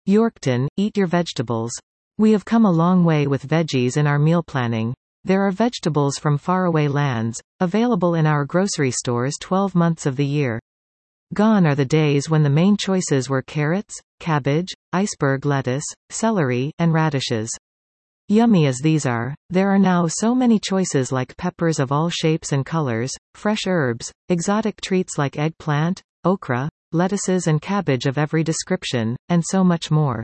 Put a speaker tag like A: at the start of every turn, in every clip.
A: Yorkton, eat your vegetables. We have come a long way with veggies in our meal planning. There are vegetables from faraway lands, available in our grocery stores 12 months of the year. Gone are the days when the main choices were carrots, cabbage, iceberg lettuce, celery, and radishes. Yummy as these are, there are now so many choices like peppers of all shapes and colors, fresh herbs, exotic treats like eggplant, okra, lettuces and cabbage of every description, and so much more.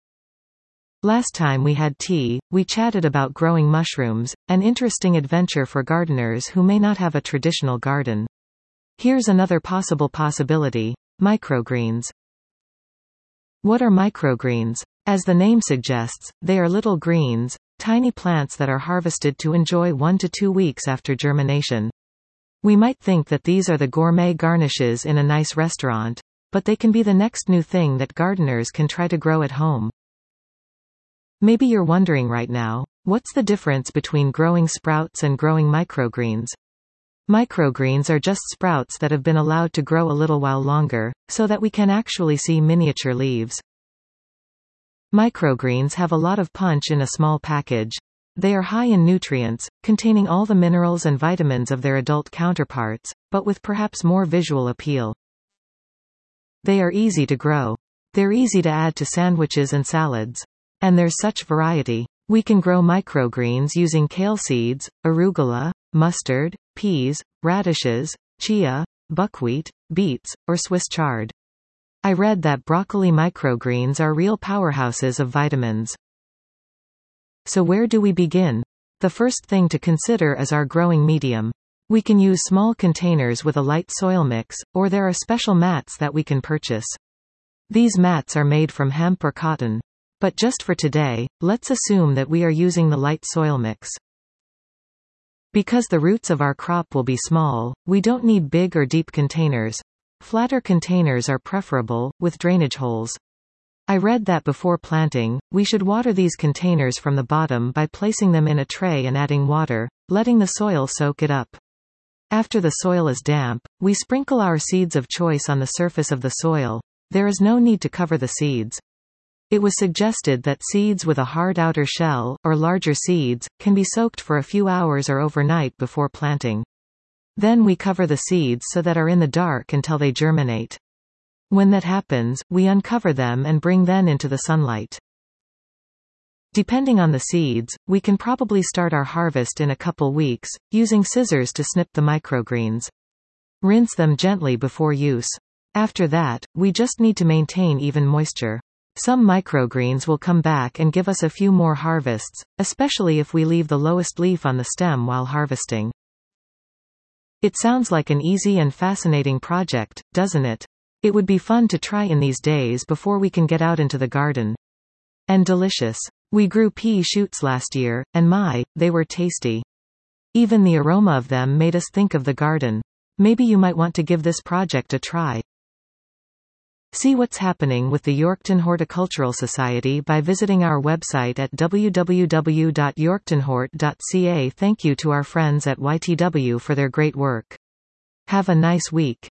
A: Last time we had tea, we chatted about growing mushrooms, an interesting adventure for gardeners who may not have a traditional garden. Here's another possibility: microgreens. What are microgreens? As the name suggests, they are little greens, tiny plants that are harvested to enjoy 1 to 2 weeks after germination. We might think that these are the gourmet garnishes in a nice restaurant, but they can be the next new thing that gardeners can try to grow at home. Maybe you're wondering right now, what's the difference between growing sprouts and growing microgreens? Microgreens are just sprouts that have been allowed to grow a little while longer, so that we can actually see miniature leaves. Microgreens have a lot of punch in a small package. They are high in nutrients, containing all the minerals and vitamins of their adult counterparts, but with perhaps more visual appeal. They are easy to grow. They're easy to add to sandwiches and salads. And there's such variety. We can grow microgreens using kale seeds, arugula, mustard, peas, radishes, chia, buckwheat, beets, or Swiss chard. I read that broccoli microgreens are real powerhouses of vitamins. So where do we begin? The first thing to consider is our growing medium. We can use small containers with a light soil mix, or there are special mats that we can purchase. These mats are made from hemp or cotton. But just for today, let's assume that we are using the light soil mix. Because the roots of our crop will be small, we don't need big or deep containers. Flatter containers are preferable, with drainage holes. I read that before planting, we should water these containers from the bottom by placing them in a tray and adding water, letting the soil soak it up. After the soil is damp, we sprinkle our seeds of choice on the surface of the soil. There is no need to cover the seeds. It was suggested that seeds with a hard outer shell, or larger seeds, can be soaked for a few hours or overnight before planting. Then we cover the seeds so that are in the dark until they germinate. When that happens, we uncover them and bring them into the sunlight. Depending on the seeds, we can probably start our harvest in a couple weeks, using scissors to snip the microgreens. Rinse them gently before use. After that, we just need to maintain even moisture. Some microgreens will come back and give us a few more harvests, especially if we leave the lowest leaf on the stem while harvesting. It sounds like an easy and fascinating project, doesn't it? It would be fun to try in these days before we can get out into the garden. And delicious. We grew pea shoots last year, and they were tasty. Even the aroma of them made us think of the garden. Maybe you might want to give this project a try. See what's happening with the Yorkton Horticultural Society by visiting our website at www.yorktonhort.ca. Thank you to our friends at YTW for their great work. Have a nice week.